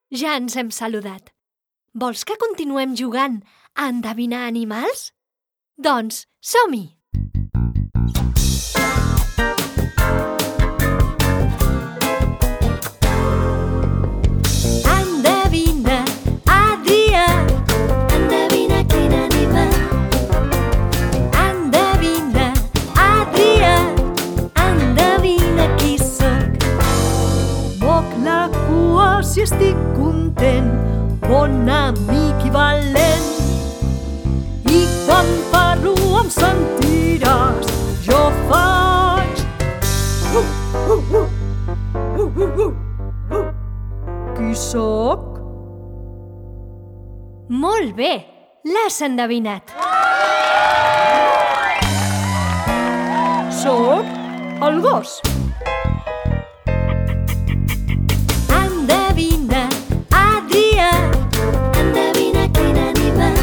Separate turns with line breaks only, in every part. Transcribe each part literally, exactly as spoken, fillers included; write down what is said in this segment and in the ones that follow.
Ja ens hem saludat. Vols que continuem jugant a endevinar animals? Doncs som-hi! Endevina, Adrià, endevina quin animal. Endevina, Adrià, endevina qui soc.
Moc la cua si estic content, bon amic i valent. I quan parlo em sentiràs, jo faig uh, uh, uh, uh, uh, uh, uh. Qui soc?
Molt bé, l'has endevinat.
Soc el gos.
Endevina, Adrià, endevina quin animal.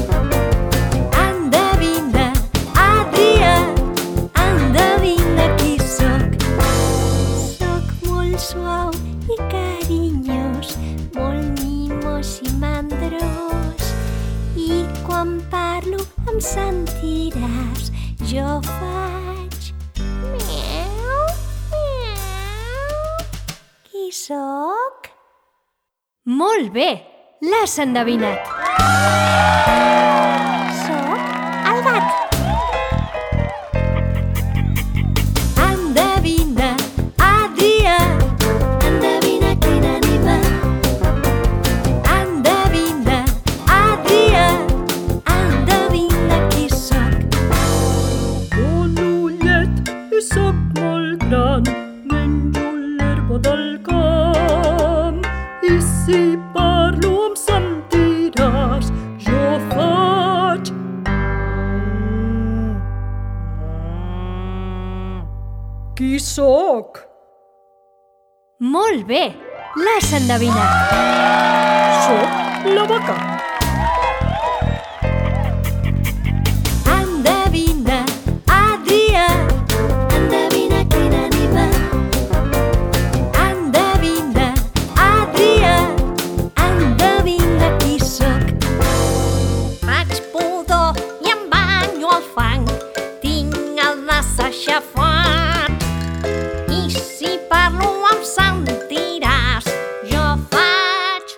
Endevina, Adrià, endevina qui soc. Soc molt suau i carinyós, molt mimós i mandrós. I quan parlo em sentiràs, jo faig miau, miau. Qui soc? Molt bé, l'has endevinat. Soc el gat. Endevina, Adrià, endevina quin animal. Endevina, Adrià, endevina qui soc.
Un ullet i soc molt gran, menjo l'herba del camp. I si parlo em sentiràs, jo faig qui soc?
Molt bé, l'has endevinat.
Soc la vaca.
Endevina, Adrià, endevina quin animal. Endevina, Adrià, endevina qui soc. Faig pudor i em banyo al fang, tinc el nas aixafat. I si parlo em sentiràs, jo faig...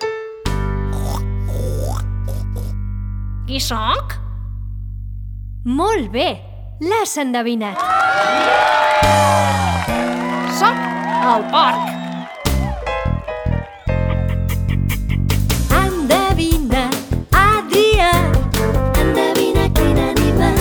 Qui soc? Molt bé, l'has endevinat. Soc el porc. Endevina, Adrià, endevina quin animal.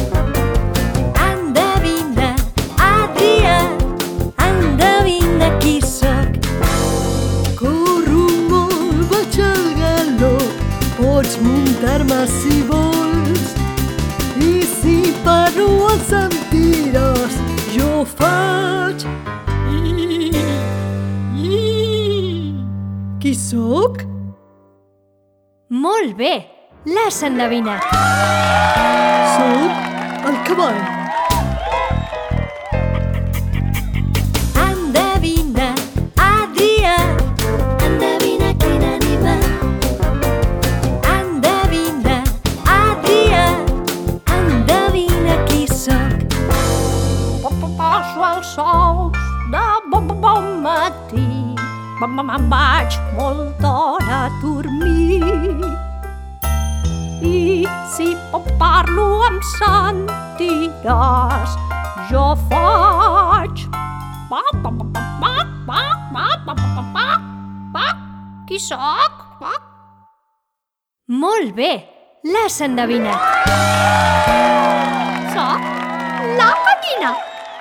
Endevina, Adrià, endevina qui soc.
Corro molt, vaig al galop, pots muntar-me si vols. I si parlo em sentiràs, jo faig i, i. Qui soc?
Molt bé, l'has endevinat.
Soc el cavall.
Endevina, Adrià, endevina quin animal. Endevina, Adrià, endevina qui soc. Poso els ous de bon, bon, bon matí, me'n vaig molt d'hora a dormir. I si parlo em sentiràs, jo faig pa, pa, pa, pa, pa, pa, pa, pa, pa, pa, pa. Qui soc? Pa. Molt bé, l'has endevinat. Soc la gallina.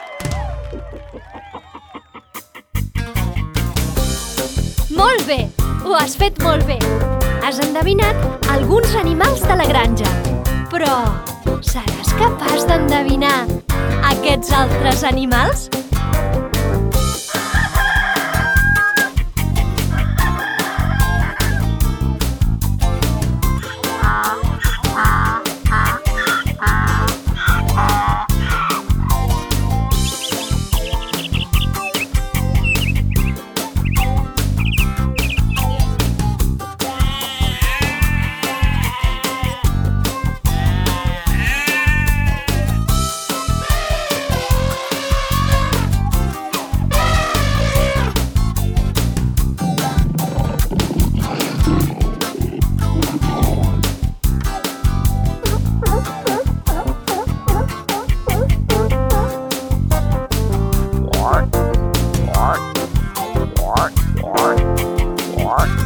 Molt bé, ho has fet molt bé. Has endevinat alguns animals de la granja. Però seràs capaç d'endevinar aquests altres animals?
Mark.